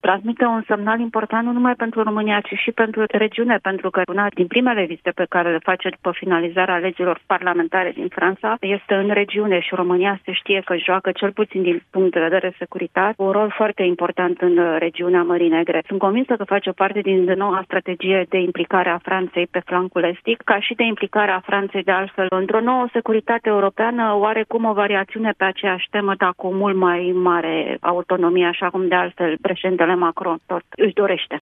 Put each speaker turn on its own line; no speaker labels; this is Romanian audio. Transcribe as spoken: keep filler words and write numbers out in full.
transmite un semnal important nu numai pentru România, ci și pentru regiune, pentru că una din primele vizite pe care le face după finalizarea alegerilor parlamentare din Franța este în regiune și România se știe că joacă, cel puțin din punct de vedere securitate, un rol foarte important în regiunea Mării Negre. Sunt convinsă că face parte din noua strategie de implicare a Franței pe flancul estic, ca și de implicare a Franței de altfel într-o nouă securitate europeană, oarecum o variațiune pe aceeași temă, dar cu mult mai mare autonomie, așa cum de altfel președintele Macron tot își dorește.